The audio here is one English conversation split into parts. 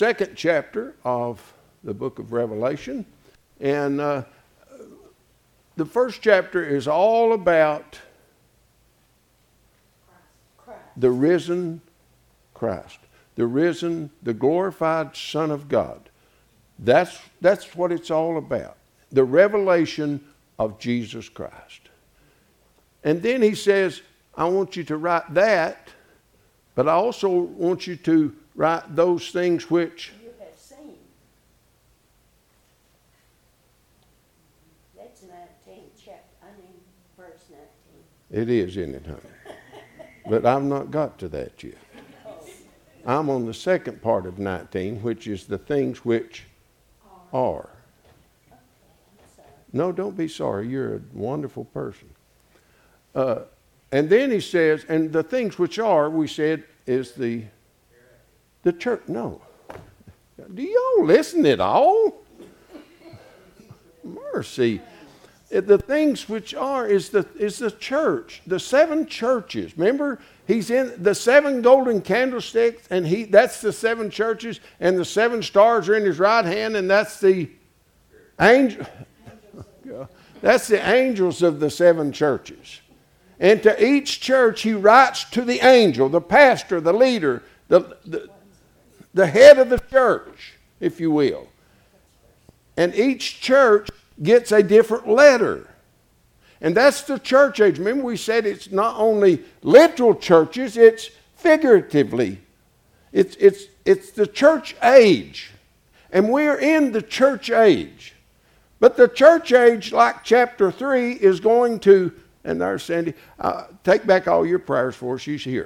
second chapter of the book of Revelation. And the first chapter is all about the risen Christ, the risen, the glorified Son of God. That's what it's all about, the revelation of Jesus Christ. And then he says, I want you to write that, but I also want you to write those things which you have seen. That's 19 chapter, verse 19. It is, isn't it, honey? But I've not got to that yet. I'm on the second part of 19, which is the things which are. No, don't be sorry. You're a wonderful person. And then he says, and the things which are, we said, is the church. No. Do y'all listen at all? Mercy. The things which are is the church, the 7 churches. Remember, he's in the 7 golden candlesticks, and that's the 7 churches, and the 7 stars are in his right hand, and that's the angel. That's the angels of the 7 churches. And to each church he writes to the angel, the pastor, the leader, the head of the church, if you will. And each church gets a different letter. And that's the church age. Remember we said it's not only literal churches, it's figuratively. It's the church age. And we're in the church age. But the church age, like chapter 3, is going to, and there's Sandy, take back all your prayers for her. She's here.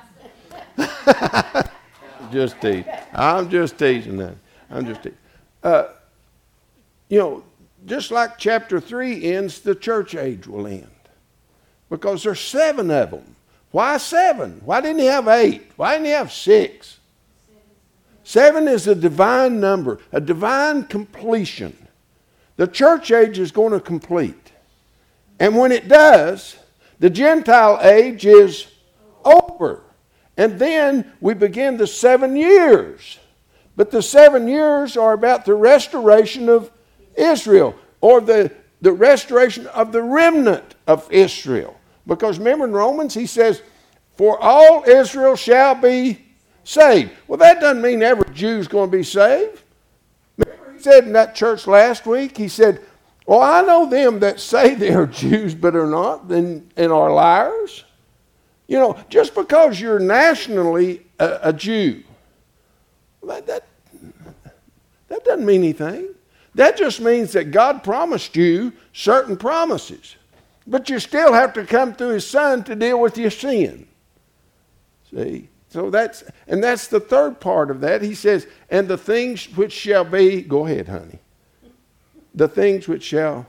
Just teasing. I'm just teasing that. I'm just teasing. Just like chapter 3 ends, the church age will end. Because there's 7 of them. Why 7? Why didn't he have 8? Why didn't he have 6? 7 is a divine number, a divine completion. The church age is going to complete. And when it does, the Gentile age is over. And then we begin the 7 years. But the 7 years are about the restoration of Israel, or the restoration of the remnant of Israel. Because remember in Romans he says, for all Israel shall be saved. Well, that doesn't mean every Jew's going to be saved. Remember he said in that church last week, he said, well, I know them that say they are Jews but are not and are liars. Just because you're nationally a Jew, that doesn't mean anything. That just means that God promised you certain promises. But you still have to come through his Son to deal with your sin. See? So that's the third part of that. He says, and the things which shall be, go ahead, honey. The things which shall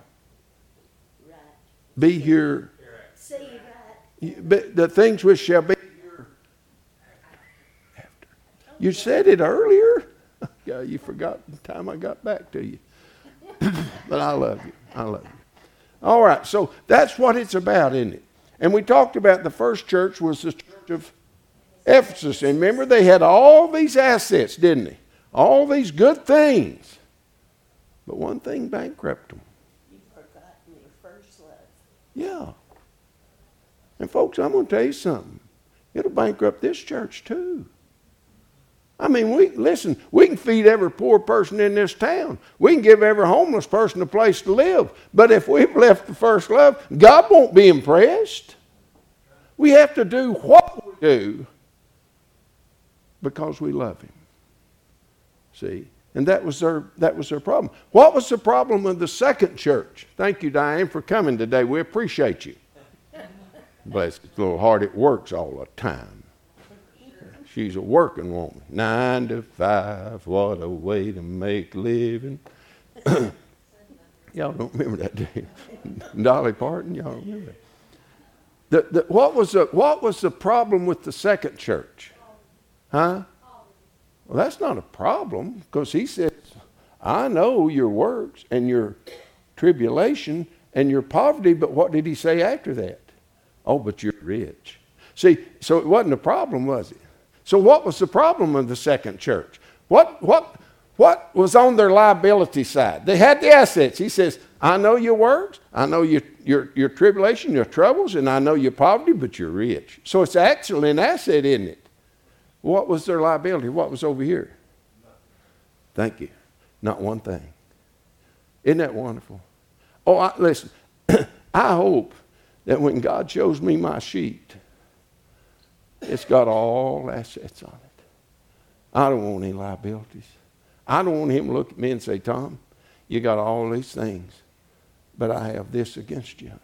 be here. The things which shall be here after. You said it earlier. Yeah, you forgot the time I got back to you. But I love you. I love you. All right, so that's what it's about, isn't it? And we talked about the first church was the church of Ephesus. And remember, they had all these assets, didn't they? All these good things. But one thing bankrupted them. You've forgotten your first love. Yeah. And folks, I'm going to tell you something. It'll bankrupt this church too. I mean, we can feed every poor person in this town. We can give every homeless person a place to live. But if we've left the first love, God won't be impressed. We have to do what we do because we love him. See? And that was their problem. What was the problem of the second church? Thank you, Diane, for coming today. We appreciate you. Bless, it's a little hard. It works all the time. She's a working woman. 9 to 5, what a way to make a living. Y'all don't remember that, do you? Dolly Parton, y'all remember that? What was the problem with the second church? Huh? Well, that's not a problem, because he says, I know your works and your tribulation and your poverty, but what did he say after that? Oh, but you're rich. See, so it wasn't a problem, was it? So what was the problem of the second church? What was on their liability side? They had the assets. He says, I know your works, I know your tribulation, your troubles, and I know your poverty, but you're rich. So it's actually an asset, isn't it? What was their liability? What was over here? Thank you. Not one thing. Isn't that wonderful? Oh, listen, I hope that when God shows me my sheet, it's got all assets on it. I don't want any liabilities. I don't want him to look at me and say, Tom, you got all these things, but I have this against you.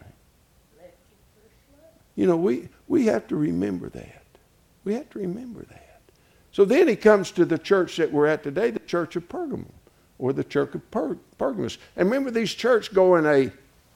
You know, we have to remember that. We have to remember that. So then he comes to the church that we're at today, the church of Pergamum, or the church of Pergamos. And remember, these churches go in a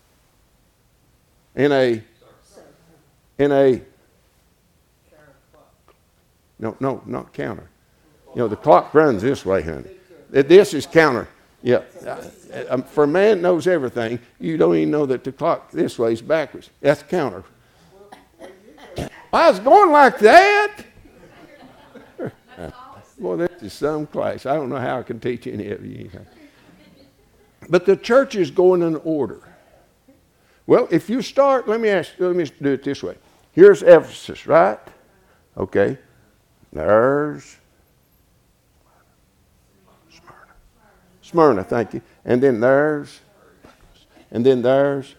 no, not counter. You know, the clock runs this way, honey. This is counter. Yeah. For a man that knows everything, you don't even know that the clock this way is backwards. That's counter. I was going like that. Boy, this is some class. I don't know how I can teach any of you. But the church is going in order. Well, if you start, let me do it this way. Here's Ephesus, right? Okay. There's Smyrna, thank you. And then there's, and then there's,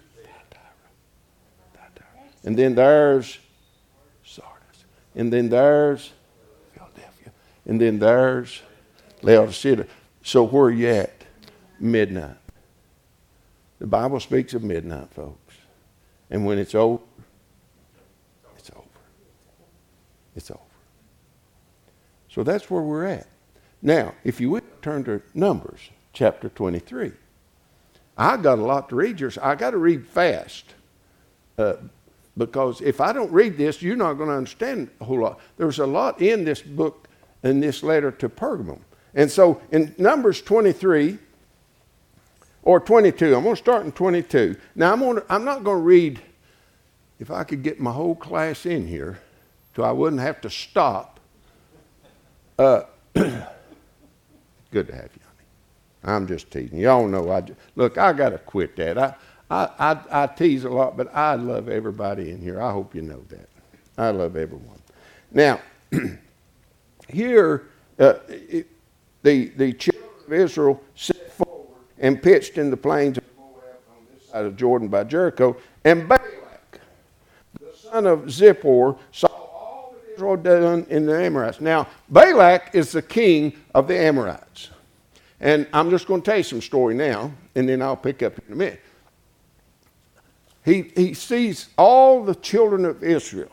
and then there's Sardis. And then there's Philadelphia. And then there's Laodicea. So where are you at? Midnight. The Bible speaks of midnight, folks. And when it's over, it's over. It's over. So that's where we're at. Now, if you would turn to Numbers chapter 23. I got a lot to read here, so I got to read fast. Because if I don't read this, you're not going to understand a whole lot. There's a lot in this book, in this letter to Pergamum. And so in Numbers 23 or 22, I'm going to start in 22. Now I'm not going to read, if I could get my whole class in here, so I wouldn't have to stop. Good to have you, honey. I'm just teasing. Y'all know look, I got to quit that. I tease a lot, but I love everybody in here. I hope you know that. I love everyone. Now, here, the children of Israel set forward and pitched in the plains of Moab on this side of Jordan by Jericho. And Balak, the son of Zippor, saw all that Israel done in the Amorites. Now, Balak is the king of the Amorites. And I'm just going to tell you some story now, and then I'll pick up in a minute. He sees all the children of Israel,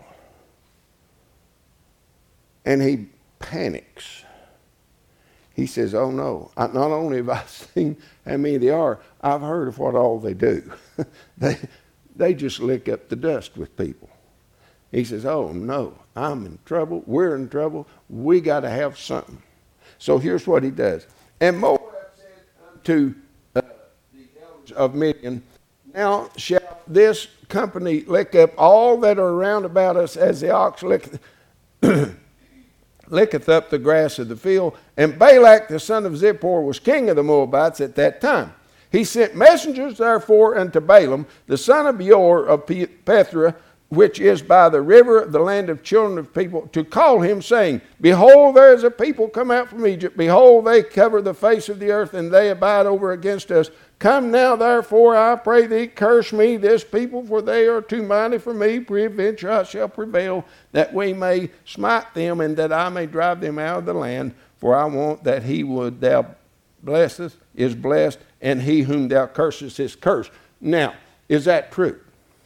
and he panics. He says, oh no, not only have I seen how many they are, I've heard of what all they do. They just lick up the dust with people. He says, oh no, I'm in trouble, we're in trouble, we got to have something. So here's what he does. And Moab said unto the elders of Midian, now shall this company lick up all that are round about us as the ox licketh up the grass of the field. And Balak the son of Zippor was king of the Moabites at that time. He sent messengers therefore unto Balaam the son of Beor of Pethra, which is by the river of the land of children of people, to call him, saying, behold, there is a people come out from Egypt. Behold, they cover the face of the earth, and they abide over against us. Come now, therefore, I pray thee, curse me this people, for they are too mighty for me. Peradventure I shall prevail, that we may smite them, and that I may drive them out of the land. For I want that he would thou blessest is blessed, and he whom thou cursest is cursed. Now, is that true?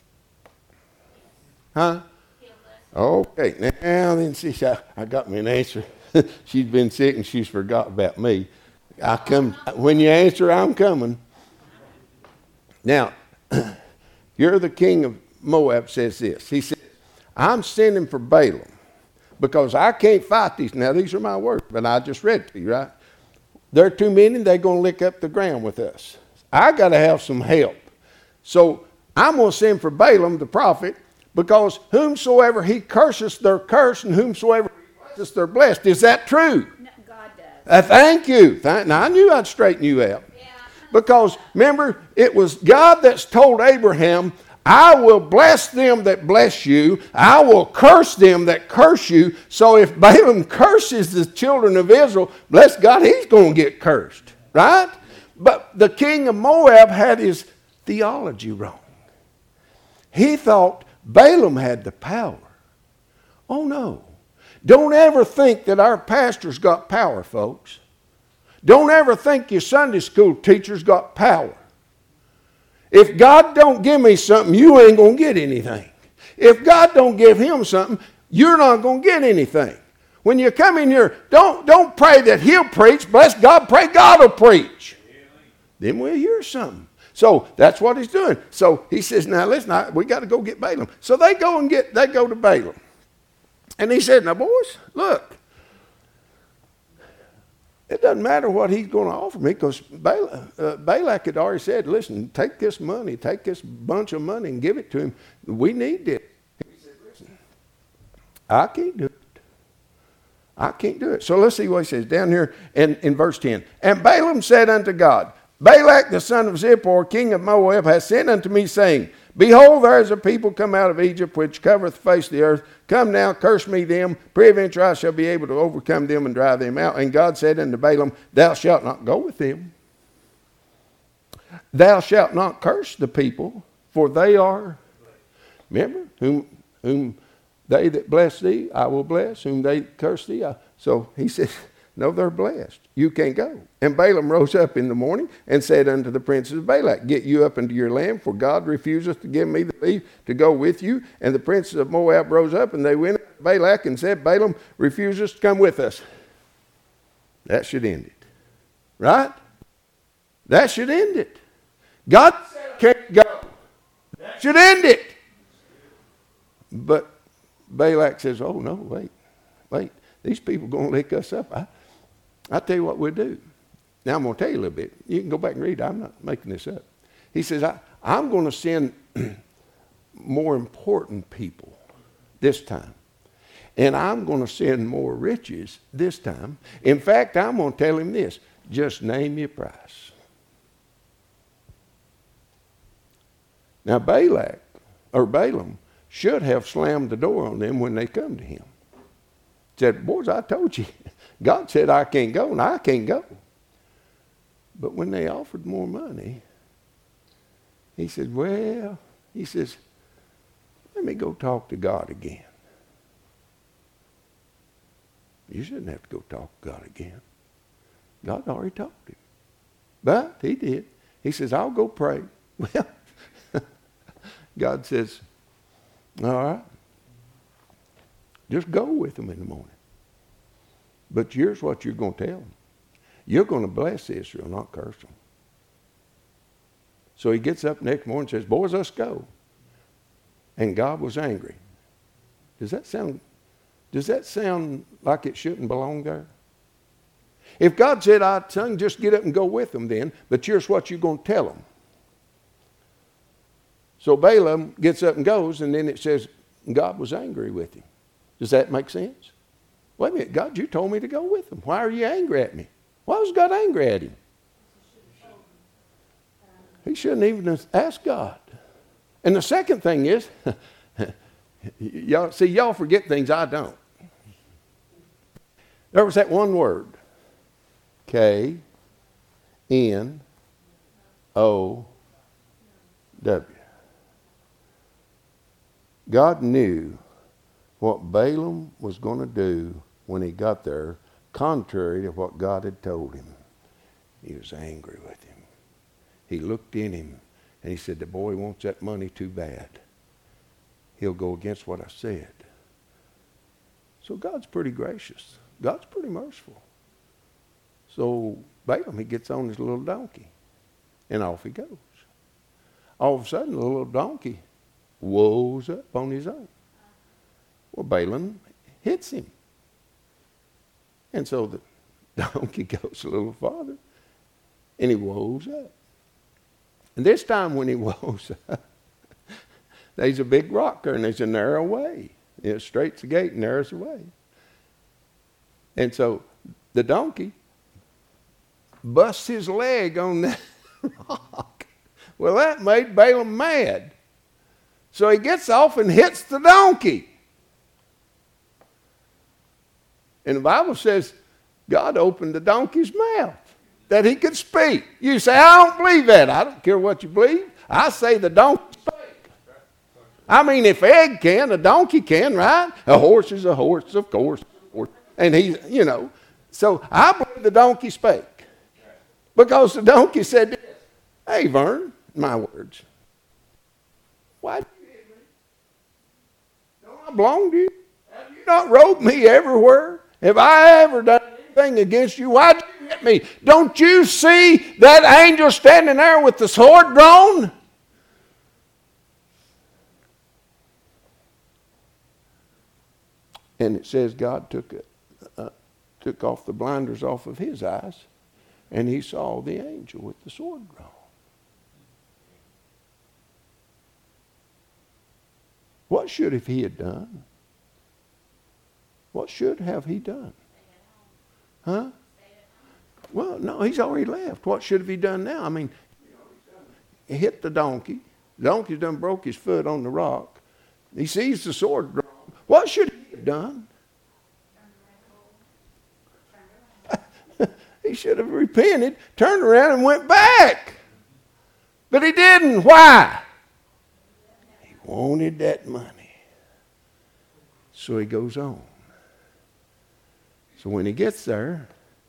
Huh? Okay, now then, see, I got me an answer. She's been sick and she's forgot about me. I come when you answer, I'm coming. Now, you're the king of Moab says this. He says, I'm sending for Balaam because I can't fight these. Now, these are my words, but I just read to you, right? There are too many, they're going to lick up the ground with us. I got to have some help. So I'm going to send for Balaam, the prophet, because whomsoever he curses, they're cursed, and whomsoever he blesses, they're blessed. Is that true? No, God does. Thank you. Now, I knew I'd straighten you out. Because, remember, it was God that's told Abraham, I will bless them that bless you. I will curse them that curse you. So if Balaam curses the children of Israel, bless God, he's going to get cursed. Right? But the king of Moab had his theology wrong. He thought Balaam had the power. Oh, no. Don't ever think that our pastor's got power, folks. Don't ever think your Sunday school teacher's got power. If God don't give me something, you ain't going to get anything. If God don't give him something, you're not going to get anything. When you come in here, don't pray that he'll preach. Bless God, pray God will preach. Then we'll hear something. So that's what he's doing. So he says, now listen, we got to go get Balaam. So they go to Balaam. And he said, now boys, look. It doesn't matter what he's going to offer me because Balak had already said, listen, take this money, take this bunch of money and give it to him. We need it. He said, listen, I can't do it. I can't do it. So let's see what he says down here in verse 10. And Balaam said unto God, Balak the son of Zippor, king of Moab, hath sent unto me, saying, Behold, there is a people come out of Egypt, which covereth the face of the earth. Come now, curse me them. Peradventure I shall be able to overcome them and drive them out. And God said unto Balaam, Thou shalt not go with them. Thou shalt not curse the people, for they are, remember, whom they that bless thee, I will bless. Whom they curse thee, So he said, no, they're blessed. You can't go. And Balaam rose up in the morning and said unto the princes of Balak, Get you up into your land, for God refuseth to give me the leave to go with you. And the princes of Moab rose up, and they went to Balak and said, Balaam refuses to come with us. That should end it. Right? That should end it. God said, can't go. That should end it. But Balak says, oh, no, wait. These people are going to lick us up. I'll tell you what we'll do. Now, I'm going to tell you a little bit. You can go back and read it. I'm not making this up. He says, I'm going to send more important people this time. And I'm going to send more riches this time. In fact, I'm going to tell him this. Just name your price. Now, Balaam should have slammed the door on them when they come to him. Said, boys, I told you. God said I can't go, and I can't go. But when they offered more money, he said, let me go talk to God again. You shouldn't have to go talk to God again. God already talked to him. But he did. He says, I'll go pray. Well, God says, all right. Just go with them in the morning. But here's what you're going to tell them. You're going to bless Israel, not curse them. So he gets up next morning and says, boys, let's go. And God was angry. Does that sound like it shouldn't belong there? If God said, son, just get up and go with them then, but here's what you're going to tell them. So Balaam gets up and goes, and then it says, God was angry with him. Does that make sense? Wait a minute, God, you told me to go with them. Why are you angry at me? Why was God angry at him? He shouldn't even have asked God. And the second thing is, y'all forget things I don't. There was that one word, K-N-O-W. God knew what Balaam was going to do when he got there, contrary to what God had told him. He was angry with him. He looked in him and he said, the boy wants that money too bad. He'll go against what I said. So God's pretty gracious. God's pretty merciful. So Balaam, he gets on his little donkey and off he goes. All of a sudden, the little donkey woes up on his own. Well, Balaam hits him. And so the donkey goes a little farther, and he woes up. And this time when he woes up, there's a big rock there, and there's a narrow way. It straight's the gate, narrows the way. And so the donkey busts his leg on that rock. Well, that made Balaam mad. So he gets off and hits the donkey. And the Bible says God opened the donkey's mouth that he could speak. You say, I don't believe that. I don't care what you believe. I say the donkey spoke. I mean, if egg can, a donkey can, right? A horse is a horse, of course. And he, so I believe the donkey spake. Because the donkey said, hey, Vern, my words. Why did you hit me? Don't I belong to you? Have you not rode me everywhere? Have I ever done anything against you? Why did you hit me? Don't you see that angel standing there with the sword drawn? And it says God took off the blinders off of his eyes, and he saw the angel with the sword drawn. What should have he done? What should have he done? Huh? Well, no, he's already left. What should have he done now? I mean, he hit the donkey. The donkey done broke his foot on the rock. He sees the sword drawn. What should he have done? He should have repented, turned around and went back. But he didn't. Why? He wanted that money. So he goes on. So when he gets there,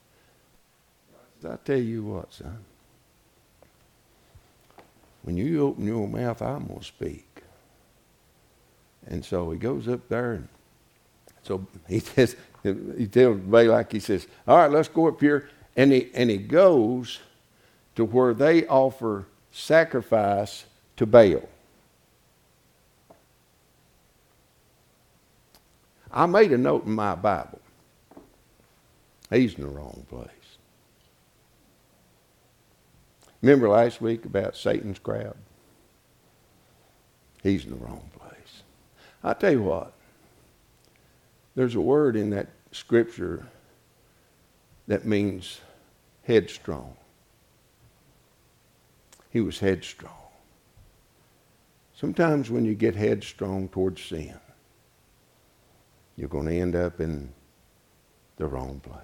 I tell you what, son. When you open your mouth, I'm going to speak. And so he goes up there, and so he tells Balak, he says, all right, let's go up here. And he goes to where they offer sacrifice to Baal. I made a note in my Bible. He's in the wrong place. Remember last week about Satan's crowd? He's in the wrong place. I tell you what, there's a word in that scripture that means headstrong. He was headstrong. Sometimes when you get headstrong towards sin, you're going to end up in the wrong place.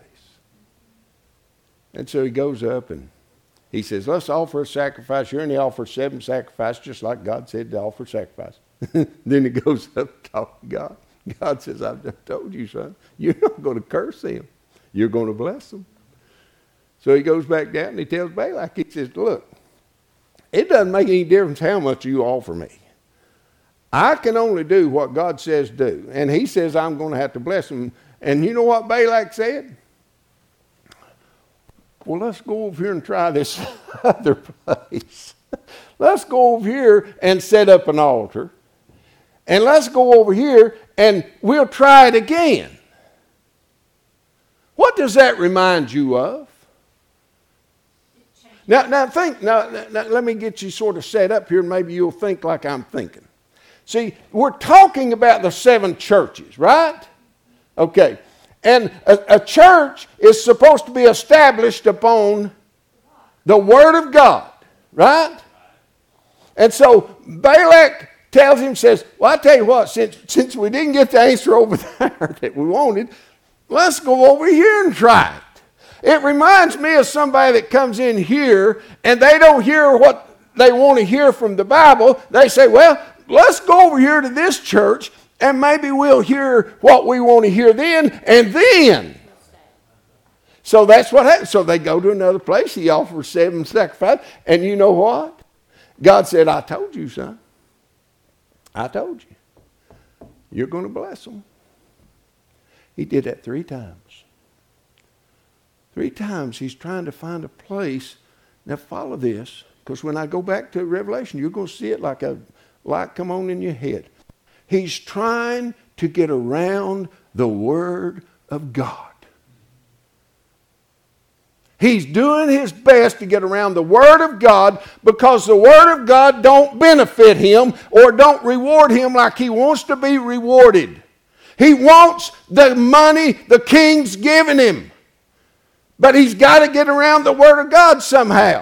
And so he goes up and he says, let's offer a sacrifice. You're only offer 7 sacrifices, just like God said to offer sacrifice. Then he goes up to talk to God. God says, I've just told you, son, you're not going to curse them. You're going to bless them. So he goes back down and he tells Balak, he says, look, it doesn't make any difference how much you offer me. I can only do what God says do. And he says I'm going to have to bless him. And you know what Balak said? Well, let's go over here and try this other place. Let's go over here and set up an altar. And let's go over here and we'll try it again. What does that remind you of? Now let me get you sort of set up here and maybe you'll think like I'm thinking. See, we're talking about the 7 churches, right? Okay. And a church is supposed to be established upon the Word of God, right? And so Balak tells him, says, well, I tell you what, since we didn't get the answer over there that we wanted, let's go over here and try it. It reminds me of somebody that comes in here and they don't hear what they want to hear from the Bible. They say, well, let's go over here to this church and maybe we'll hear what we want to hear then and then. So that's what happens. So they go to another place. He offers 7 sacrifices. And you know what? God said, I told you, son. I told you. You're going to bless them. He did that 3 times. 3 times he's trying to find a place. Now follow this, because when I go back to Revelation, you're going to see it like a light come on in your head. He's trying to get around the Word of God. He's doing his best to get around the Word of God because the Word of God don't benefit him or don't reward him like he wants to be rewarded. He wants the money the king's giving him. But he's got to get around the Word of God somehow.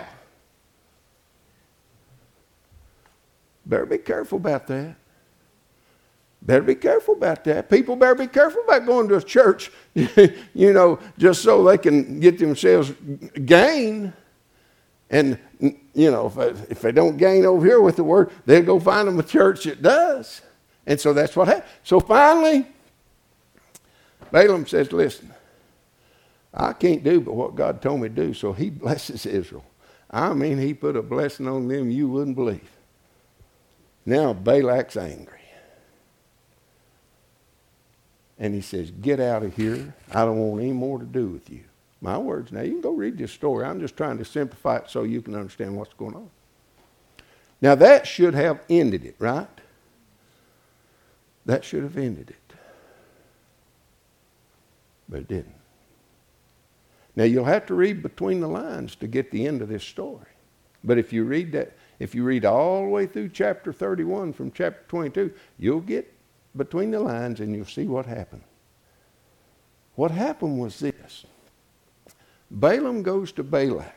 Better be careful about that. Better be careful about that. People better be careful about going to a church, just so they can get themselves gain. And, if they don't gain over here with the Word, they'll go find them a church that does. And so that's what happened. So finally, Balaam says, listen, I can't do but what God told me to do. So he blesses Israel. I mean, he put a blessing on them you wouldn't believe. Now Balak's angry. And he says, get out of here. I don't want any more to do with you. My words. Now, you can go read this story. I'm just trying to simplify it so you can understand what's going on. Now, that should have ended it, right? That should have ended it. But it didn't. Now, you'll have to read between the lines to get the end of this story. But if you read all the way through chapter 31 from chapter 22, you'll get between the lines and you'll see what happened. What happened was this. Balaam goes to Balak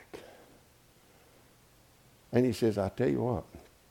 and he says, I tell you what,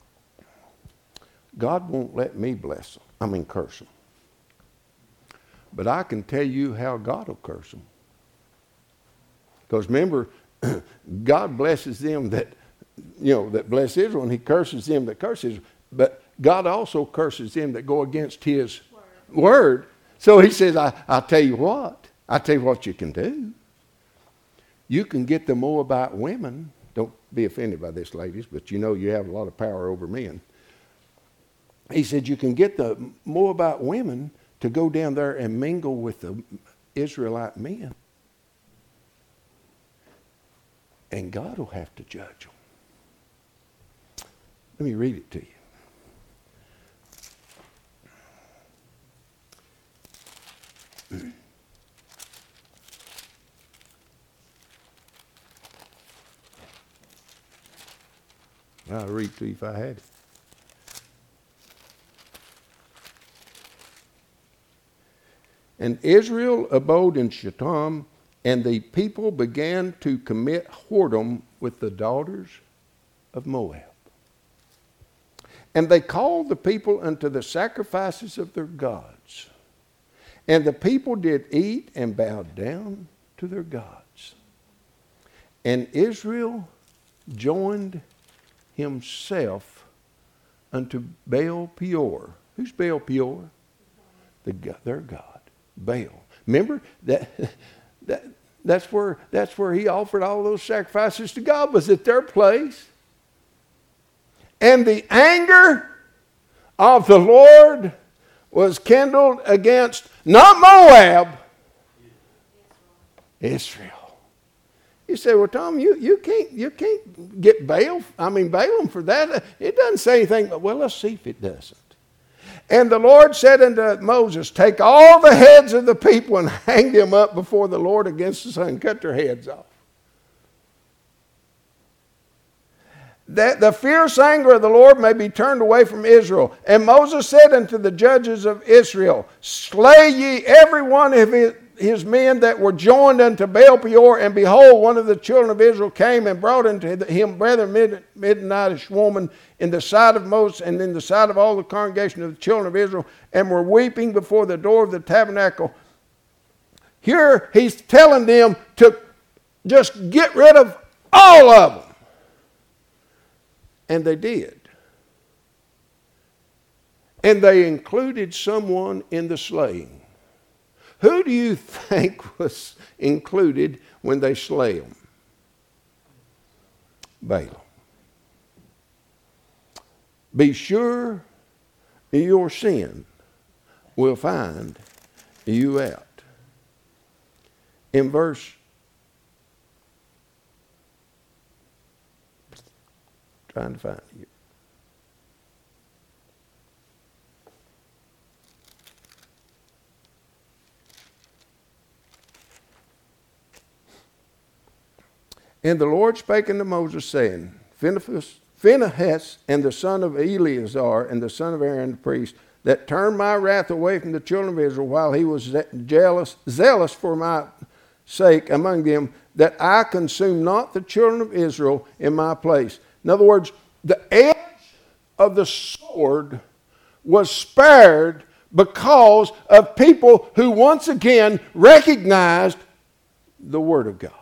God won't let me curse them. But I can tell you how God will curse them. Because remember, God blesses them that bless Israel, and he curses them that curse Israel. But God also curses them that go against his word. So he says, I'll tell you what. I'll tell you what you can do. You can get the Moabite women. Don't be offended by this, ladies, but you have a lot of power over men. He said, you can get the Moabite women to go down there and mingle with the Israelite men. And God will have to judge them. Let me read it to you. I'll read to you if I had it. And Israel abode in Shittim, and the people began to commit whoredom with the daughters of Moab. And they called the people unto the sacrifices of their gods. And the people did eat and bowed down to their gods. And Israel joined himself unto Baal Peor. Who's Baal Peor? Their God, Baal. Remember that's where he offered all those sacrifices to God, was at their place. And the anger of the Lord was kindled against not Moab, Israel. You say, well, Tom, you can't get Balaam for that. It doesn't say anything, but well, let's see if it doesn't. And the Lord said unto Moses, take all the heads of the people and hang them up before the Lord against the sun. Cut their heads off. That the fierce anger of the Lord may be turned away from Israel. And Moses said unto the judges of Israel, slay ye every one of his men that were joined unto Baal Peor. And behold, one of the children of Israel came and brought unto him brethren Midianitish woman in the sight of Moses and in the sight of all the congregation of the children of Israel, and were weeping before the door of the tabernacle. Here he's telling them to just get rid of all of them. And they did. And they included someone in the slaying. Who do you think was included when they slay them? Balaam. Be sure your sin will find you out. In verse trying to find you. And the Lord spake unto Moses, saying, Phinehas and the son of Eleazar and the son of Aaron the priest, that turned my wrath away from the children of Israel while he was zealous for my sake among them, that I consume not the children of Israel in my place. In other words, the edge of the sword was spared because of people who once again recognized the Word of God.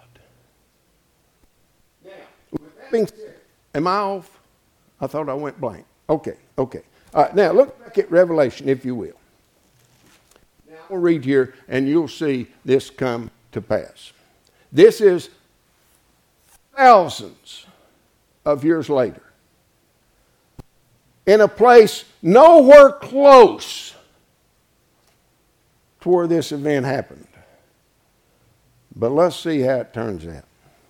Now, with that being said, am I off? I thought I went blank. Okay. All right, now look back at Revelation, if you will. Now we'll read here, and you'll see this come to pass. This is thousands of years later, in a place nowhere close to where this event happened. But let's see how it turns out.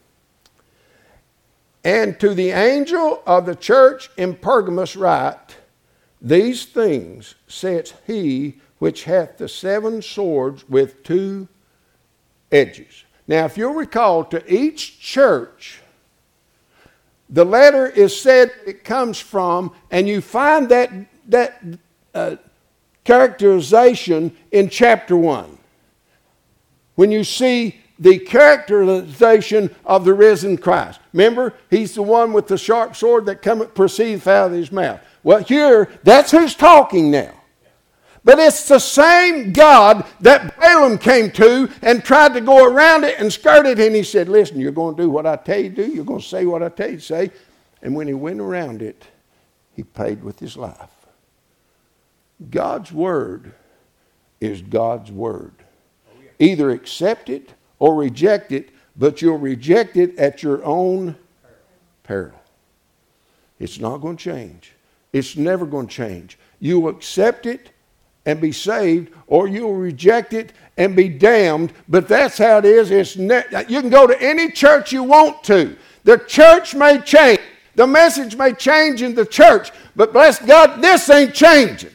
And to the angel of the church in Pergamos write, these things saith he which hath the 7 swords with 2 edges. Now, if you'll recall, to each church, the letter is said it comes from, and you find that characterization in chapter 1. When you see the characterization of the risen Christ. Remember, he's the one with the sharp sword that proceedeth out of his mouth. Well, here, that's who's talking now. But it's the same God that Balaam came to and tried to go around it and skirt it. And he said, listen, you're going to do what I tell you to do. You're going to say what I tell you to say. And when he went around it, he paid with his life. God's word is God's word. Either accept it or reject it, but you'll reject it at your own peril. It's not going to change. It's never going to change. You'll accept it and be saved, or you'll reject it and be damned. But that's how it is. You can go to any church you want to. The church may change. The message may change in the church. But bless God, this ain't changing.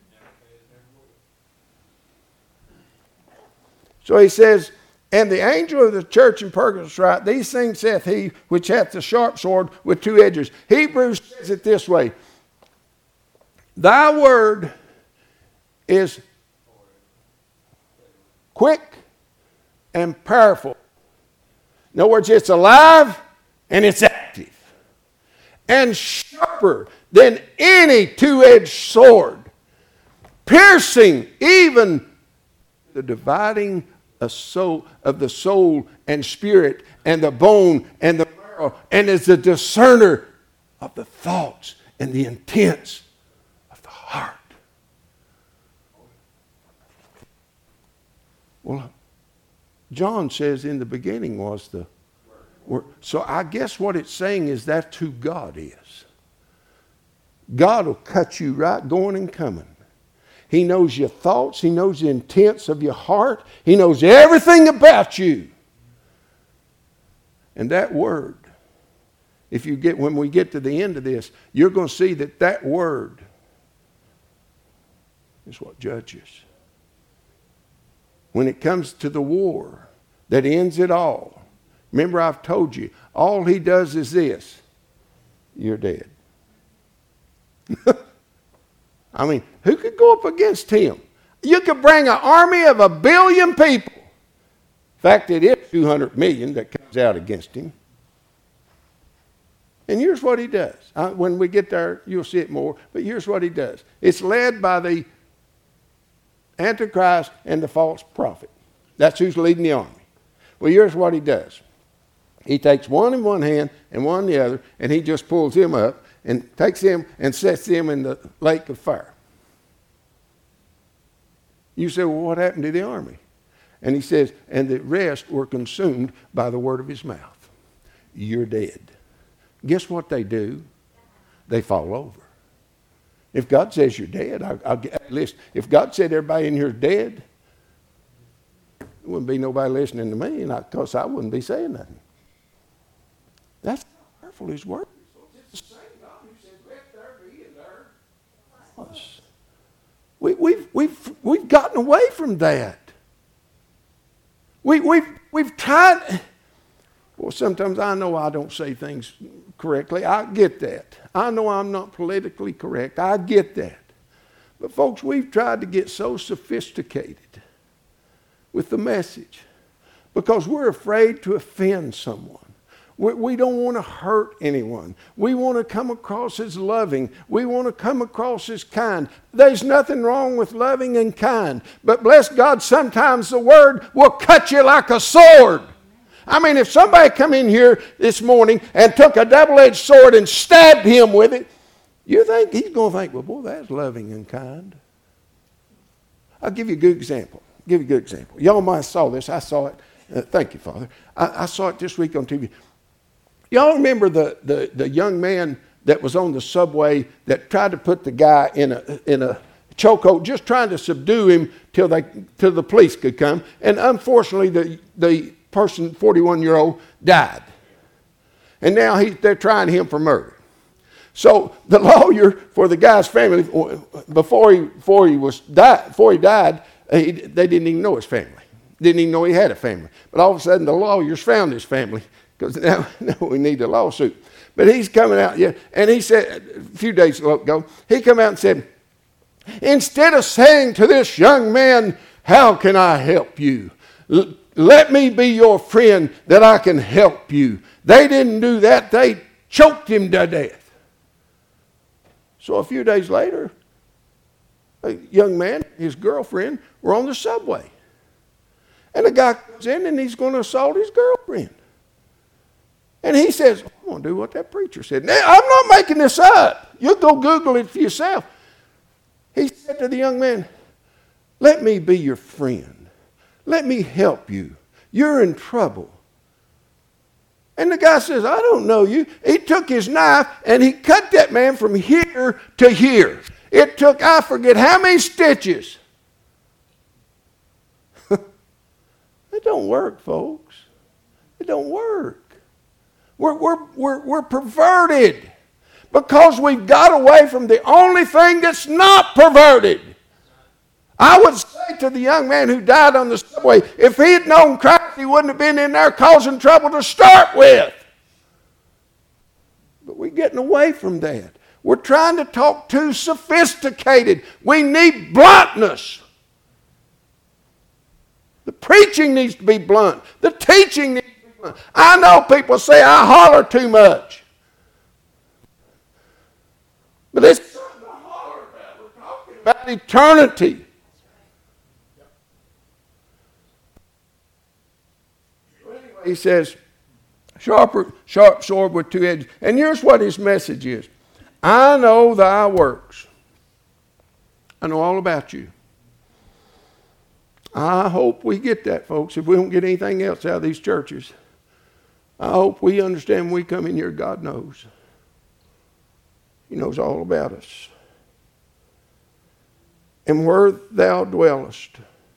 So he says, and the angel of the church in Pergamos write, these things saith he which hath the sharp sword with 2 edges. Hebrews says it this way, thy word is quick and powerful. In other words, it's alive and it's active. And sharper than any 2-edged sword, piercing even the dividing of the soul and spirit and the bone and the marrow, and is the discerner of the thoughts and the intents of the heart. Well, John says in the beginning was the word. So I guess what it's saying is that's who God is. God will cut you right going and coming. He knows your thoughts. He knows the intents of your heart. He knows everything about you. And that word, when we get to the end of this, you're going to see that word is what judges. When it comes to the war that ends it all, remember I've told you, all he does is this. You're dead. I mean, who could go up against him? You could bring an army of 1 billion people. In fact, it is 200 million that comes out against him. And here's what he does. When we get there, you'll see it more. But here's what he does. It's led by the Antichrist and the false prophet. That's who's leading the army. Well, here's what he does. He takes one in one hand and one in the other, and he just pulls him up and takes him and sets him in the lake of fire. You say, well, what happened to the army? And he says, and the rest were consumed by the word of his mouth. You're dead. Guess what they do? They fall over. If God says you're dead, listen, if God said everybody in here is dead, there wouldn't be nobody listening to me, because I wouldn't be saying nothing. That's how powerful his word is. It's the same God who said, let there be, and there was. We've gotten away from that. We've tried. Well, sometimes I know I don't say things correctly. I get that. I know I'm not politically correct. I get that. But folks, we've tried to get so sophisticated with the message because we're afraid to offend someone. We don't want to hurt anyone. We want to come across as loving. We want to come across as kind. There's nothing wrong with loving and kind. But bless God, sometimes the word will cut you like a sword. I mean, if somebody come in here this morning and took a double-edged sword and stabbed him with it, you think he's going to think, well, boy, that's loving and kind. I'll give you a good example. Y'all might have saw this. I saw it. Thank you, Father. I saw it this week on TV. Y'all remember the young man that was on the subway that tried to put the guy in a chokehold, just trying to subdue him till the police could come. And unfortunately, the person, 41-year-old, died. And now they're trying him for murder. So the lawyer for the guy's family, before he died, they didn't even know his family. Didn't even know he had a family. But all of a sudden, the lawyers found his family, because now we need a lawsuit. But he's coming out, and he said, a few days ago, he came out and said, instead of saying to this young man, how can I help you? Let me be your friend that I can help you. They didn't do that. They choked him to death. So a few days later, a young man, his girlfriend, were on the subway. And a guy comes in and he's going to assault his girlfriend. And he says, I'm going to do what that preacher said. Now, I'm not making this up. You go Google it for yourself. He said to the young man, let me be your friend. Let me help you. You're in trouble. And the guy says, I don't know you. He took his knife and he cut that man from here to here. It took, I forget how many stitches. It don't work, folks. It don't work. We're perverted because we've got away from the only thing that's not perverted. I would say to the young man who died on the subway, if he had known Christ, he wouldn't have been in there causing trouble to start with. But we're getting away from that. We're trying to talk too sophisticated. We need bluntness. The preaching needs to be blunt. The teaching needs to be blunt. I know people say I holler too much. But it's something to holler about. We're talking about eternity. He says, sharp sword with two edges. And here's what his message is. I know thy works. I know all about you. I hope we get that, folks, if we don't get anything else out of these churches. I hope we understand when we come in here, God knows. He knows all about us. And where thou dwellest,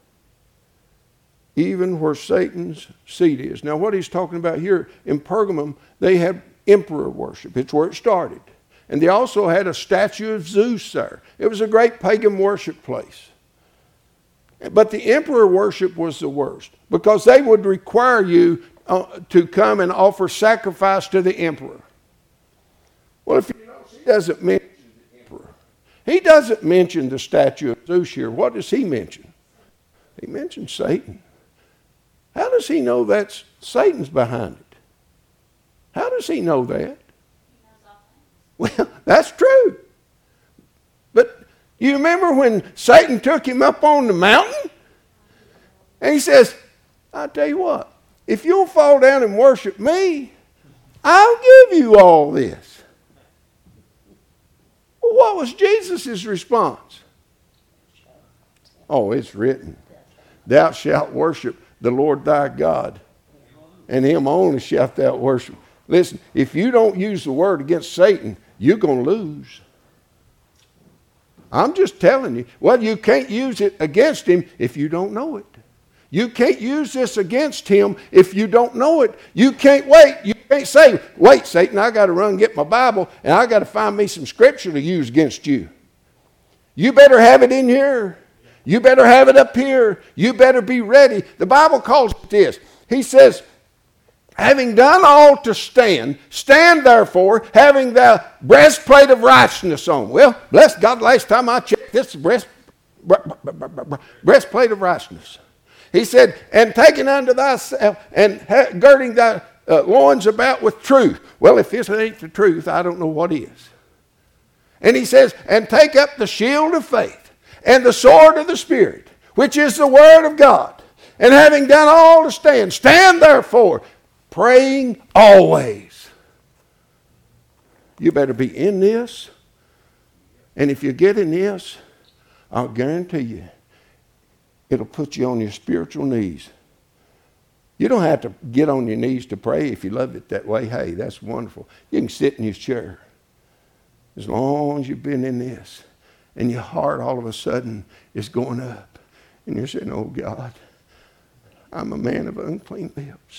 even where Satan's seat is. Now, what he's talking about here, in Pergamum, they had emperor worship. It's where it started. And they also had a statue of Zeus there. It was a great pagan worship place. But the emperor worship was the worst, because they would require you to come and offer sacrifice to the emperor. Well, if you notice, he doesn't mention the emperor. He doesn't mention the statue of Zeus here. What does he mention? He mentions Satan. How does he know that's Satan's behind it? How does he know that? Well, that's true. But you remember when Satan took him up on the mountain? And he says, I'll tell you what, if you'll fall down and worship me, I'll give you all this. Well, what was Jesus' response? Oh, it's written. Thou shalt worship the Lord thy God, and him only shalt thou worship. Listen, if you don't use the word against Satan, you're going to lose. I'm just telling you. Well, you can't use it against him if you don't know it. You can't use this against him if you don't know it. You can't wait. You can't say, wait, Satan, I got to run and get my Bible, and I got to find me some scripture to use against you. You better have it in here. You better have it up here. You better be ready. The Bible calls it this. He says, having done all to stand, stand therefore, having the breastplate of righteousness on. Well, bless God, last time I checked, this is breastplate of righteousness. He said, and taking unto thyself, and girding thy loins about with truth. Well, if this ain't the truth, I don't know what is. And he says, and take up the shield of faith, and the sword of the Spirit, which is the word of God. And having done all to stand, stand therefore, praying always. You better be in this. And if you get in this, I'll guarantee you, it'll put you on your spiritual knees. You don't have to get on your knees to pray if you love it that way. Hey, that's wonderful. You can sit in your chair. As long as you've been in this, and your heart all of a sudden is going up, and you're saying, oh God, I'm a man of unclean lips.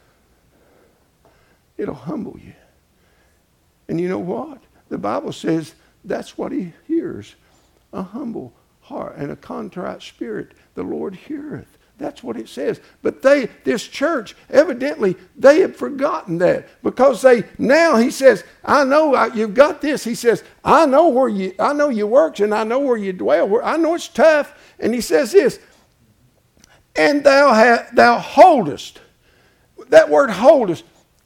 It'll humble you. And you know what? The Bible says that's what he hears. A humble heart and a contrite spirit, the Lord heareth. That's what it says. But this church, evidently, they have forgotten that. Because now he says, I know you've got this. He says, I know your works and I know where you dwell. I know it's tough. And he says this, and thou holdest. That word holdest.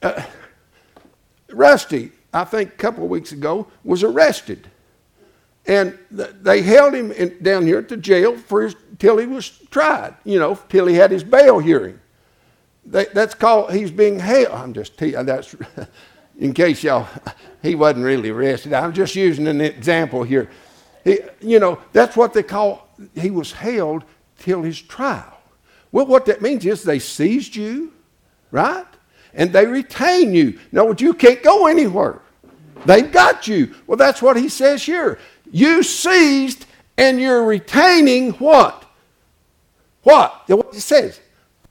Rusty, I think a couple of weeks ago, was arrested. And they held him down here at the jail till he was tried, till he had his bail hearing. That's called, he's being held. I'm just telling you, that's, in case y'all, he wasn't really arrested. I'm just using an example here. That's what they call, he was held till his trial. Well, what that means is they seized you, right? And they retain you. No, you can't go anywhere. They've got you. Well, that's what he says here. You seized and you're retaining what? What? What it says.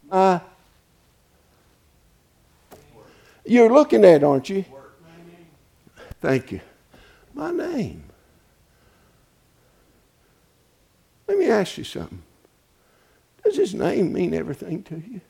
You're looking at, aren't you? Thank you. My name. Let me ask you something. Does his name mean everything to you?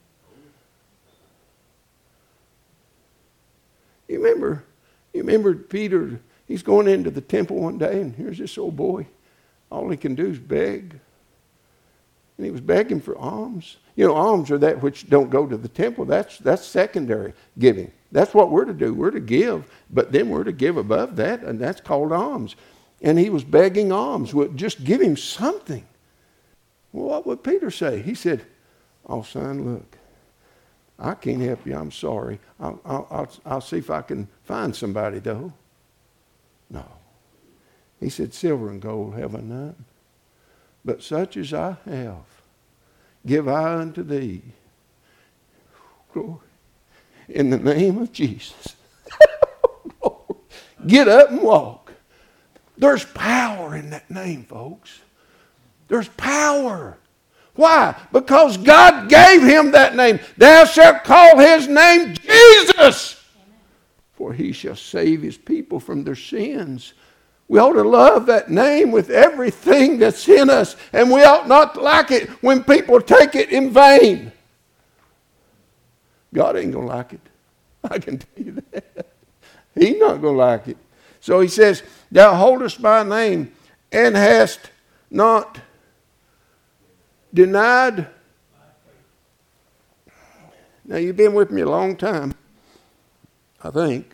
You remember Peter, he's going into the temple one day, and here's this old boy. All he can do is beg. And he was begging for alms. Alms are that which don't go to the temple. That's secondary giving. That's what we're to do. We're to give, but then we're to give above that, and that's called alms. And he was begging alms. Well, just give him something. Well, what would Peter say? He said, oh, son, look. I can't help you. I'm sorry. I'll see if I can find somebody, though. No. He said, silver and gold have I none, but such as I have, give I unto thee. Glory. In the name of Jesus. Get up and walk. There's power in that name, folks. There's power. Why? Because God gave him that name. Thou shalt call his name Jesus. For he shall save his people from their sins. We ought to love that name with everything that's in us. And we ought not to like it when people take it in vain. God ain't going to like it. I can tell you that. He's not going to like it. So he says, thou holdest my name and hast not denied. Now, you've been with me a long time, I think.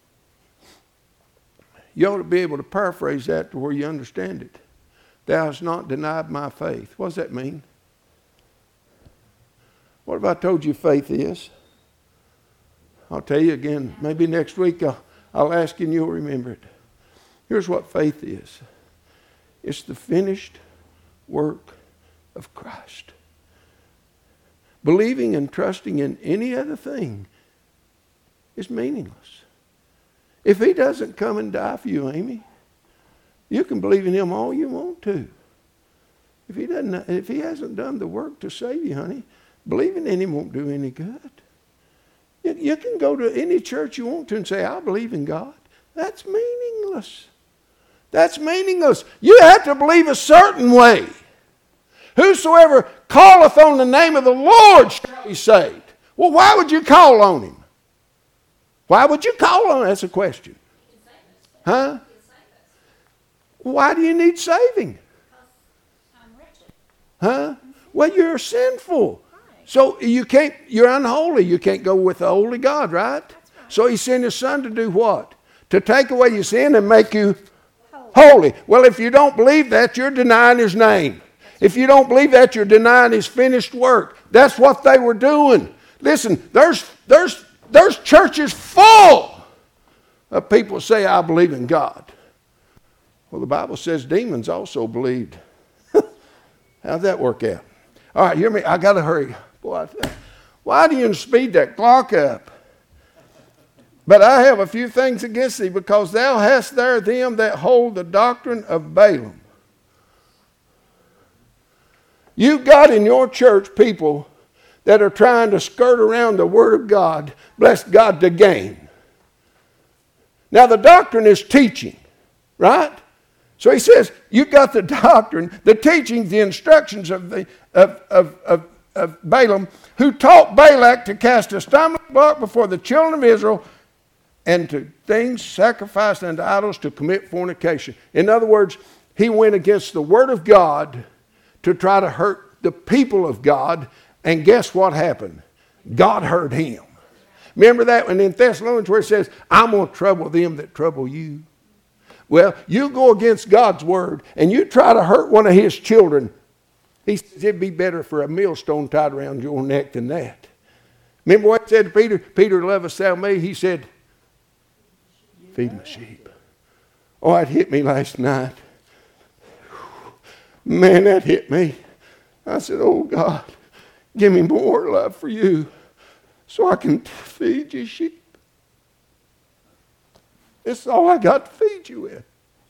You ought to be able to paraphrase that to where you understand it. Thou hast not denied my faith. What does that mean? What have I told you faith is? I'll tell you again. Maybe next week I'll ask you and you'll remember it. Here's what faith is. It's the finished work of Christ. Believing and trusting in any other thing is meaningless. If he doesn't come and die for you, Amy, you can believe in him all you want to. If he hasn't done the work to save you, honey, believing in him won't do any good. You can go to any church you want to and say, I believe in God. That's meaningless. That's meaningless. You have to believe a certain way. Whosoever calleth on the name of the Lord shall be saved. Well, why would you call on him? Why would you call on him? That's a question. Huh? Why do you need saving? I'm wretched. Huh? Well, you're sinful. So you're unholy. You can't go with the holy God, right? So he sent his son to do what? To take away your sin and make you holy. Well, if you don't believe that, you're denying his name. If you don't believe that, you're denying his finished work. That's what they were doing. Listen, there's churches full of people say, I believe in God. Well, the Bible says demons also believed. How'd that work out? All right, hear me. I got to hurry. Boy, why do you speed that clock up? But I have a few things against thee, because thou hast there them that hold the doctrine of Balaam. You've got in your church people that are trying to skirt around the Word of God, bless God, to gain. Now the doctrine is teaching, right? So he says, you've got the doctrine, the teachings, the instructions of Balaam, who taught Balak to cast a stumbling block before the children of Israel, and to things sacrificed unto idols, to commit fornication. In other words, he went against the Word of God to try to hurt the people of God. And guess what happened? God heard him. Remember that when in Thessalonians where it says, I'm going to trouble them that trouble you. Well, you go against God's Word and you try to hurt one of his children. He says it'd be better for a millstone tied around your neck than that. Remember what he said to Peter? Peter, lovest thou me? He said, feed my sheep. Oh, it hit me last night. Man, that hit me. I said, oh God, give me more love for you so I can feed your sheep. This is all I got to feed you with.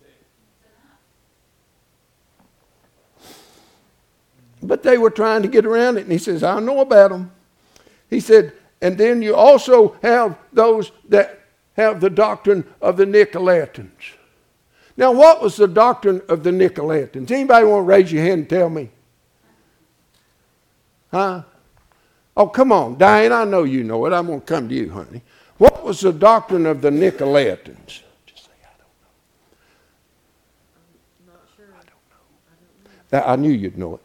But they were trying to get around it, and he says, I know about them. He said, and then you also have those that have the doctrine of the Nicolaitans. Now, what was the doctrine of the Nicolaitans? Anybody want to raise your hand and tell me? Huh? Oh, come on, Diane, I know you know it. I'm going to come to you, honey. What was the doctrine of the Nicolaitans? Just say, I don't know. I'm not sure. I don't know. I knew you'd know it.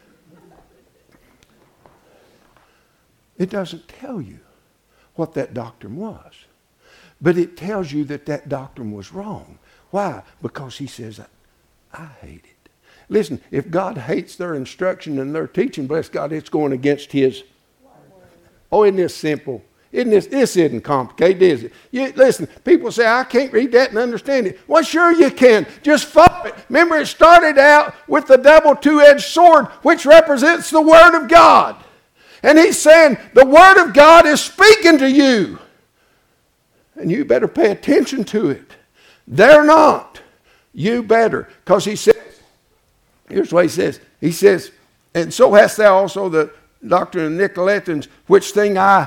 It doesn't tell you what that doctrine was. But it tells you that that doctrine was wrong. Why? Because he says, I hate it. Listen, if God hates their instruction and their teaching, bless God, it's going against his. Oh, isn't this simple? This isn't complicated, is it? Listen, people say, I can't read that and understand it. Well, sure you can. Just follow it. Remember, it started out with the double two-edged sword, which represents the Word of God. And he's saying, the Word of God is speaking to you. And you better pay attention to it. They're not. You better. Because he says, here's what he says. He says, and so hast thou also the doctrine of Nicolaitans, which thing I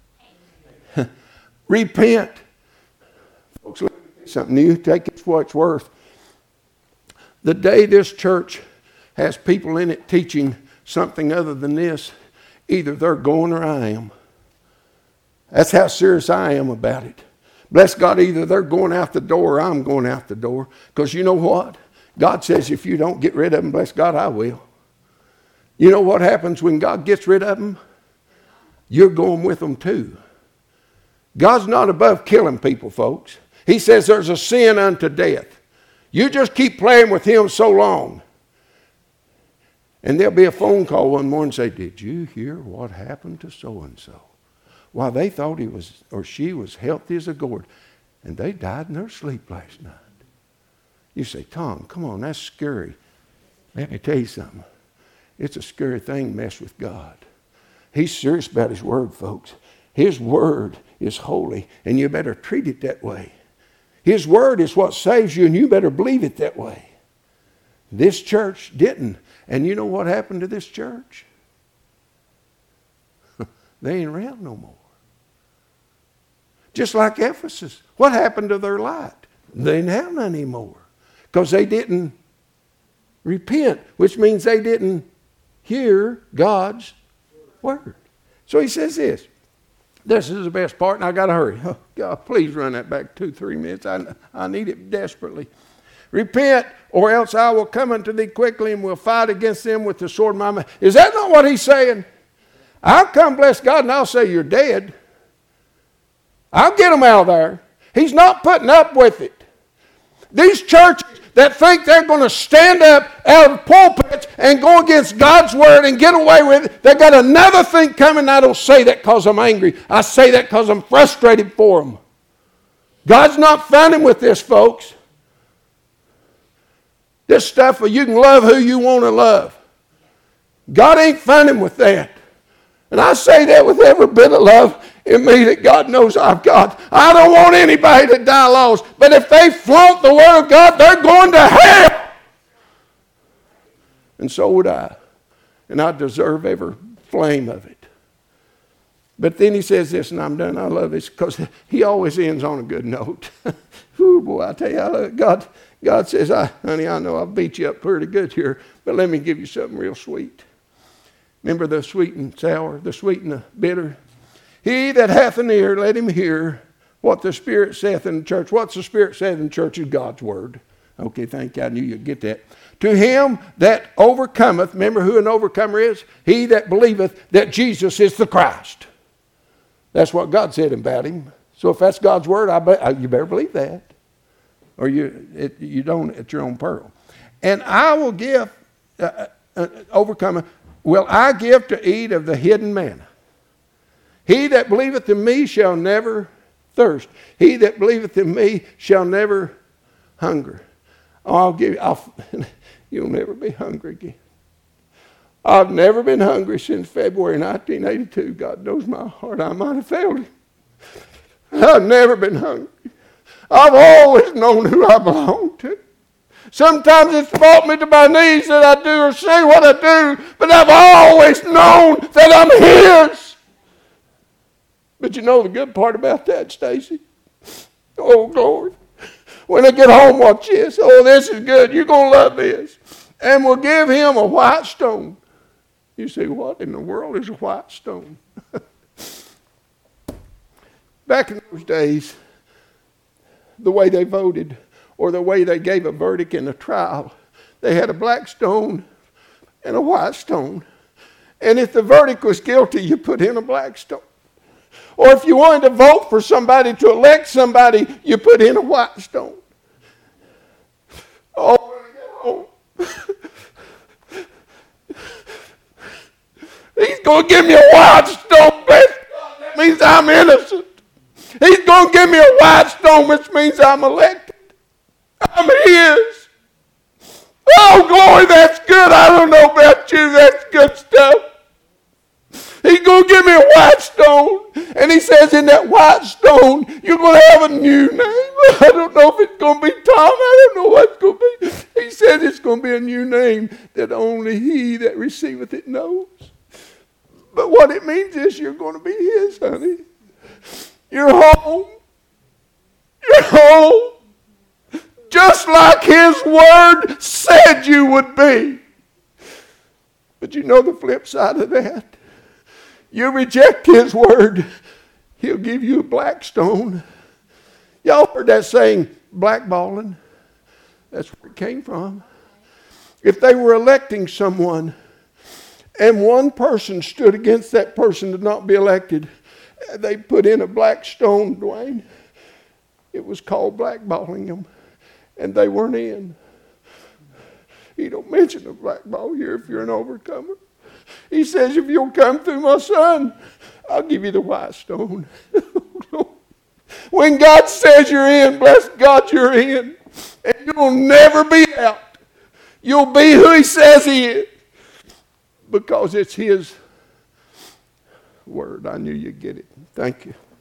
repent. Folks, let me tell you something new. Take it for what it's worth. The day this church has people in it teaching something other than this, either they're going or I am. That's how serious I am about it. Bless God, either they're going out the door or I'm going out the door. Because you know what? God says if you don't get rid of them, bless God, I will. You know what happens when God gets rid of them? You're going with them too. God's not above killing people, folks. He says there's a sin unto death. You just keep playing with him so long. And there'll be a phone call one morning and say, did you hear what happened to so-and-so? Why, they thought he was or she was healthy as a gourd. And they died in their sleep last night. You say, Tom, come on, that's scary. Let me tell you something. It's a scary thing to mess with God. He's serious about his word, folks. His word is holy, and you better treat it that way. His word is what saves you, and you better believe it that way. This church didn't. And you know what happened to this church? They ain't around no more. Just like Ephesus. What happened to their light? They didn't have none anymore. Because they didn't repent, which means they didn't hear God's word. So he says this. This is the best part, and I got to hurry. Oh, God, please run that back 2-3 minutes. I need it desperately. Repent, or else I will come unto thee quickly and will fight against them with the sword of my mouth. Is that not what he's saying? I'll come, bless God, and I'll say you're dead. I'll get them out of there. He's not putting up with it. These churches that think they're going to stand up out of pulpits and go against God's word and get away with it, they've got another thing coming. I don't say that because I'm angry. I say that because I'm frustrated for them. God's not funning with this, folks. This stuff where you can love who you want to love. God ain't funning with that. And I say that with every bit of love in me that God knows I've got. I don't want anybody to die lost. But if they flaunt the Word of God, they're going to hell. And so would I. And I deserve every flame of it. But then he says this, and I'm done. I love this because he always ends on a good note. Ooh, boy, I tell you, I love it. God says, honey, I know I've beat you up pretty good here, but let me give you something real sweet. Remember the sweet and sour, the sweet and the bitter? He that hath an ear, let him hear what the Spirit saith in the church. What's the Spirit saith in the church is God's word. Okay, thank you. I knew you'd get that. To him that overcometh, remember who an overcomer is? He that believeth that Jesus is the Christ. That's what God said about him. So if that's God's word, you better believe that. Or you don't at your own peril. And I will give, overcomer, will I give to eat of the hidden manna. He that believeth in me shall never thirst. He that believeth in me shall never hunger. You'll never be hungry again. I've never been hungry since February 1982. God knows my heart. I might have failed him. I've never been hungry. I've always known who I belong to. Sometimes it's brought me to my knees that I do or say what I do, but I've always known that I'm his. But you know the good part about that, Stacy? Oh, glory. When I get home, watch this. Oh, this is good. You're going to love this. And we'll give him a white stone. You say, what in the world is a white stone? Back in those days, the way they voted or the way they gave a verdict in a trial, they had a black stone and a white stone. And if the verdict was guilty, you put in a black stone. Or if you wanted to vote for somebody, to elect somebody, you put in a white stone. Oh, when I get home, he's going to give me a white stone. That means I'm innocent. He's going to give me a white stone, which means I'm elected. I'm his. Oh, glory, that's good. I don't know about you. That's good stuff. He's going to give me a white stone. And he says in that white stone, you're going to have a new name. I don't know if it's going to be Tom. I don't know what it's going to be. He says it's going to be a new name that only he that receiveth it knows. But what it means is you're going to be his, honey. You're home. You're home. Just like his word said you would be. But you know the flip side of that? You reject his word, he'll give you a black stone. Y'all heard that saying, blackballing? That's where it came from. If they were electing someone and one person stood against that person to not be elected, they put in a black stone, Dwayne. It was called blackballing them, and they weren't in. He don't mention a blackball here if you're an overcomer. He says, if you'll come through my son, I'll give you the white stone. When God says you're in, bless God, you're in. And you'll never be out. You'll be who he says he is. Because it's his word. I knew you'd get it. Thank you.